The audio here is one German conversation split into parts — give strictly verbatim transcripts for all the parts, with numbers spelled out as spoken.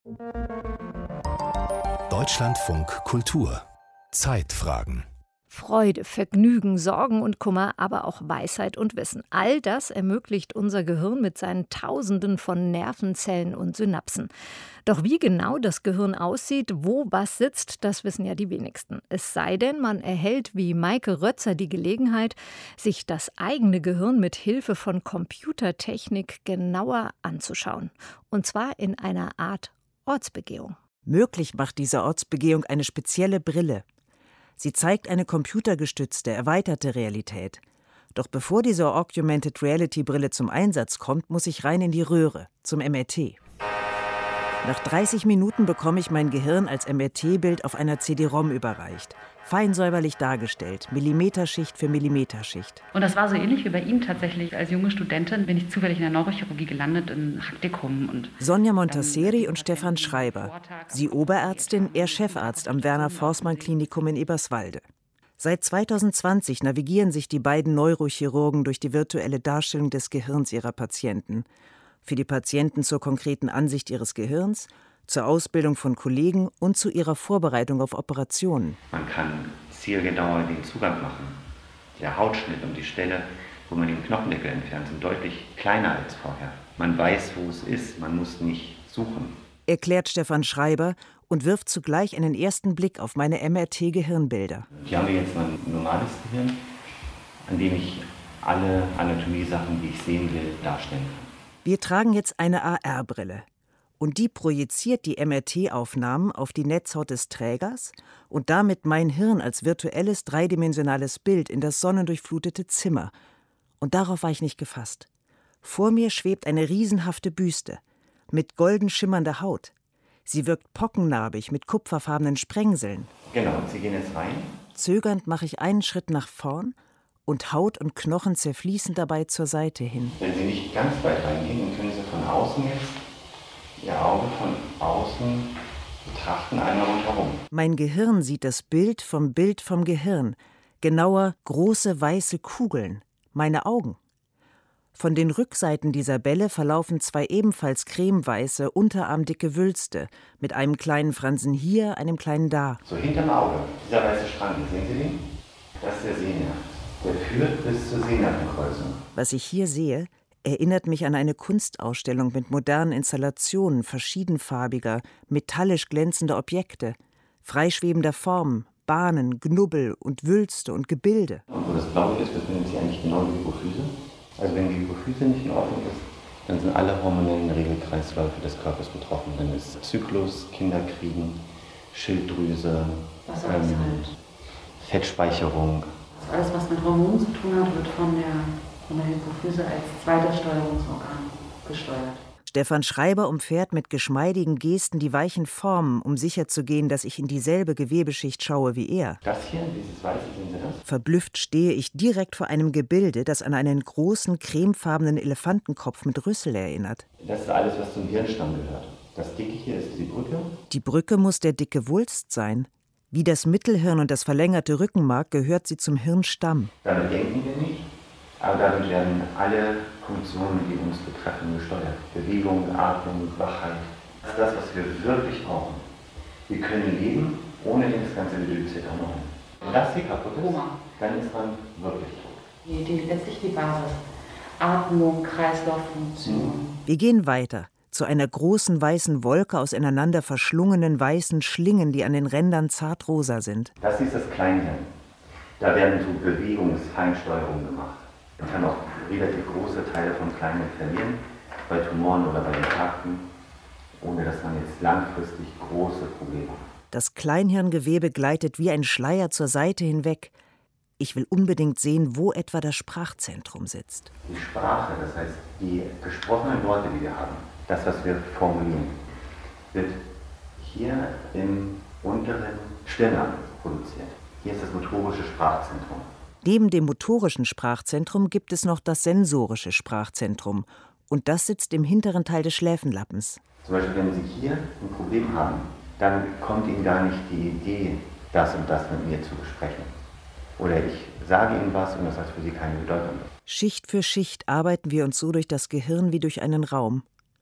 Deutschlandfunk Kultur Zeitfragen. Freude, Vergnügen, Sorgen und Kummer, aber auch Weisheit und Wissen. All das ermöglicht unser Gehirn mit seinen Tausenden von Nervenzellen und Synapsen. Doch wie genau das Gehirn aussieht, wo was sitzt, das wissen ja die wenigsten. Es sei denn, man erhält wie Maike Rötzer die Gelegenheit, sich das eigene Gehirn mit Hilfe von Computertechnik genauer anzuschauen. Und zwar in einer Art Ortsbegehung. Möglich macht diese Ortsbegehung eine spezielle Brille. Sie zeigt eine computergestützte, erweiterte Realität. Doch bevor diese Augmented Reality Brille zum Einsatz kommt, muss ich rein in die Röhre, zum M R T. Nach dreißig Minuten bekomme ich mein Gehirn als M R T-Bild auf einer C D-ROM überreicht. Fein säuberlich dargestellt, Millimeterschicht für Millimeterschicht. Und das war so ähnlich wie bei ihm tatsächlich. Als junge Studentin bin ich zufällig in der Neurochirurgie gelandet, im Praktikum. Und Sonja Montasseri und Stefan Schreiber. Sie Oberärztin, er Chefarzt am Werner-Forßmann-Klinikum in Eberswalde. Seit zweitausendzwanzig navigieren sich die beiden Neurochirurgen durch die virtuelle Darstellung des Gehirns ihrer Patienten. Für die Patienten zur konkreten Ansicht ihres Gehirns, zur Ausbildung von Kollegen und zu ihrer Vorbereitung auf Operationen. Man kann zielgenauer den Zugang machen. Der Hautschnitt und die Stelle, wo man den Knochendeckel entfernt, sind deutlich kleiner als vorher. Man weiß, wo es ist, man muss nicht suchen. Erklärt Stefan Schreiber und wirft zugleich einen ersten Blick auf meine M R T-Gehirnbilder. Hier haben wir jetzt mein normales Gehirn, an dem ich alle Anatomie-Sachen, die ich sehen will, darstellen kann. Wir tragen jetzt eine A R-Brille. Und die projiziert die M R T-Aufnahmen auf die Netzhaut des Trägers und damit mein Hirn als virtuelles, dreidimensionales Bild in das sonnendurchflutete Zimmer. Und darauf war ich nicht gefasst. Vor mir schwebt eine riesenhafte Büste mit golden schimmernder Haut. Sie wirkt pockennarbig mit kupferfarbenen Sprengseln. Genau, und Sie gehen jetzt rein. Zögernd mache ich einen Schritt nach vorn und Haut und Knochen zerfließen dabei zur Seite hin. Wenn Sie nicht ganz weit reingehen, dann können Sie von außen jetzt Ihr Auge von außen betrachten, einmal rundherum. Mein Gehirn sieht das Bild vom Bild vom Gehirn. Genauer große weiße Kugeln. Meine Augen. Von den Rückseiten dieser Bälle verlaufen zwei ebenfalls cremeweiße, unterarmdicke Wülste mit einem kleinen Fransen hier, einem kleinen da. So hinterm Auge, dieser weiße Strang, sehen Sie den? Das ist der Sehnerv. Der führt bis zur Sehnervenkreuzung. Was ich hier sehe, erinnert mich an eine Kunstausstellung mit modernen Installationen verschiedenfarbiger, metallisch glänzender Objekte, freischwebender Formen, Bahnen, Knubbel und Wülste und Gebilde. Und wo das Blaue ist, befindet sich eigentlich genau die Hypophyse. Also wenn die Hypophyse nicht in Ordnung ist, dann sind alle hormonellen Regelkreisläufe des Körpers betroffen. Dann ist Zyklus, Kinderkriegen, Schilddrüse, ähm, Fettspeicherung. Alles, was mit Hormonen zu tun hat, wird von der von der Hypophyse als zweites Steuerungsorgan gesteuert. Stefan Schreiber umfährt mit geschmeidigen Gesten die weichen Formen, um sicherzugehen, dass ich in dieselbe Gewebeschicht schaue wie er. Das hier, dieses Weiße, sehen Sie das? Verblüfft stehe ich direkt vor einem Gebilde, das an einen großen, cremefarbenen Elefantenkopf mit Rüssel erinnert. Das ist alles, was zum Hirnstamm gehört. Das Dicke hier ist die Brücke. Die Brücke muss der dicke Wulst sein. Wie das Mittelhirn und das verlängerte Rückenmark gehört sie zum Hirnstamm. Damit denken wir nicht. Aber damit werden alle Funktionen, die uns betreffen, gesteuert. Bewegung, Atmung, Wachheit. Das ist das, was wir wirklich brauchen. Wir können leben, ohne das ganze Gedöns hier drumherum. Wenn das hier kaputt ist, dann ist man wirklich tot. Die, die, letztlich die Basis. Atmung, Kreislauffunktion. Wir gehen weiter zu einer großen weißen Wolke aus ineinander verschlungenen weißen Schlingen, die an den Rändern zartrosa sind. Das ist das Kleinhirn. Da werden so Bewegungsfeinsteuerungen gemacht. Man kann auch relativ große Teile von Kleinhirn verlieren, bei Tumoren oder bei Infarkten, ohne dass man jetzt langfristig große Probleme hat. Das Kleinhirngewebe gleitet wie ein Schleier zur Seite hinweg. Ich will unbedingt sehen, wo etwa das Sprachzentrum sitzt. Die Sprache, das heißt die gesprochenen Worte, die wir haben, das, was wir formulieren, wird hier im unteren Stirnrand produziert. Hier ist das motorische Sprachzentrum. Neben dem motorischen Sprachzentrum gibt es noch das sensorische Sprachzentrum. Und das sitzt im hinteren Teil des Schläfenlappens. Zum Beispiel, wenn Sie hier ein Problem haben, dann kommt Ihnen gar nicht die Idee, das und das mit mir zu besprechen. Oder ich sage Ihnen was und das hat für Sie keine Bedeutung. Schicht für Schicht arbeiten wir uns so durch das Gehirn wie durch einen Raum.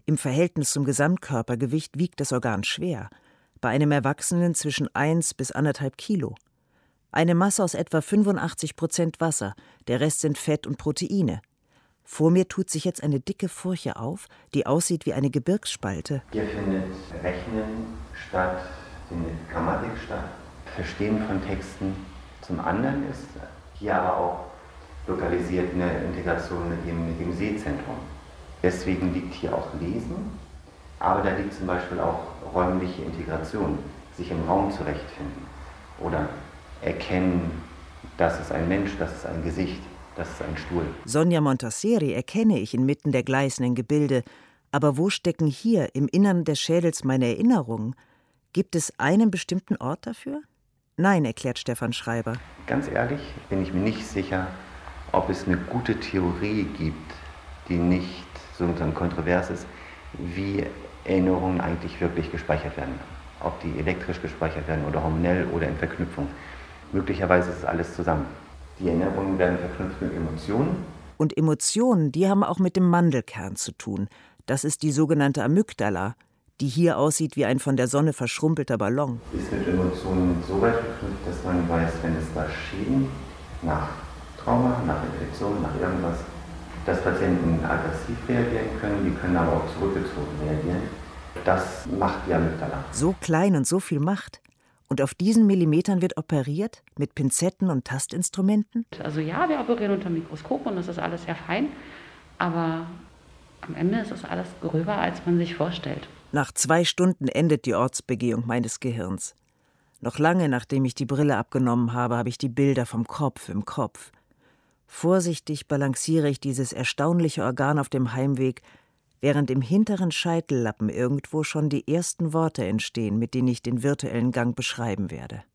Im Verhältnis zum Gesamtkörpergewicht wiegt das Organ schwer, bei einem Erwachsenen zwischen eins bis anderthalb Kilo. Eine Masse aus etwa fünfundachtzig Prozent Wasser, der Rest sind Fett und Proteine. Vor mir tut sich jetzt eine dicke Furche auf, die aussieht wie eine Gebirgsspalte. Hier findet Rechnen statt, findet Grammatik statt, Verstehen von Texten. Zum anderen ist hier aber auch lokalisiert eine Integration mit dem, mit dem Sehzentrum. Deswegen liegt hier auch Lesen, aber da liegt zum Beispiel auch räumliche Integration, sich im Raum zurechtfinden oder erkennen, das ist ein Mensch, das ist ein Gesicht, das ist ein Stuhl. Sonja Montasseri erkenne ich inmitten der gleißenden Gebilde, aber wo stecken hier im Innern des Schädels meine Erinnerungen? Gibt es einen bestimmten Ort dafür? Nein, erklärt Stefan Schreiber. Ganz ehrlich bin ich mir nicht sicher, ob es eine gute Theorie gibt, die nicht so kontrovers ist, wie Erinnerungen eigentlich wirklich gespeichert werden. Ob die elektrisch gespeichert werden oder hormonell oder in Verknüpfung. Möglicherweise ist es alles zusammen. Die Erinnerungen werden verknüpft mit Emotionen. Und Emotionen, die haben auch mit dem Mandelkern zu tun. Das ist die sogenannte Amygdala, die hier aussieht wie ein von der Sonne verschrumpelter Ballon. Ist mit Emotionen so weit verknüpft, dass man weiß, wenn es da Schäden nach Trauma, nach Infektion, nach irgendwas, dass Patienten aggressiv reagieren können, die können aber auch zurückgezogen reagieren. Das macht die Amygdala. So klein und so viel Macht. Und auf diesen Millimetern wird operiert, mit Pinzetten und Tastinstrumenten? Also ja, wir operieren unter Mikroskop und das ist alles sehr fein, aber am Ende ist das alles gröber, als man sich vorstellt. Nach zwei Stunden endet die Ortsbegehung meines Gehirns. Noch lange nachdem ich die Brille abgenommen habe, habe ich die Bilder vom Kopf im Kopf. Vorsichtig balanciere ich dieses erstaunliche Organ auf dem Heimweg, während im hinteren Scheitellappen irgendwo schon die ersten Worte entstehen, mit denen ich den virtuellen Gang beschreiben werde.